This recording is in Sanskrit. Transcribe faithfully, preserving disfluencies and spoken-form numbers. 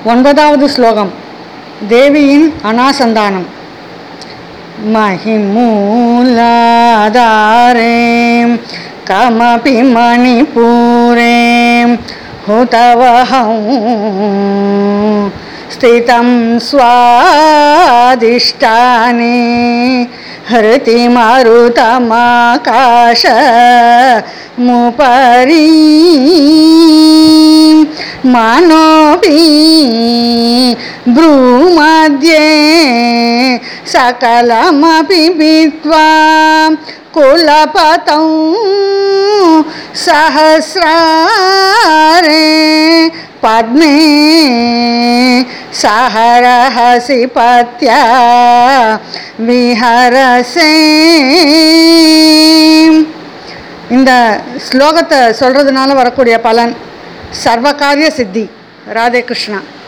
ஒன்பதாவது ஸ்லோகம் தேவியின் அனாசந்தானம். महिमूलाधारें कमपि मणिपूरें हुतवहं स्थितं स्वादिष्टाने हृतिमरुतमाकाशमुपरि मनोऽपि भ्रूमध्ये सकलमपि भित्वा कुलपतौ सहस्रारे पद्मे सहरहसि पत्या விஹரசே. இந்த ஸ்லோகத்தை சொல்கிறதுனால வரக்கூடிய பலன் சர்வகாரிய சித்தி. ராதே கிருஷ்ணா.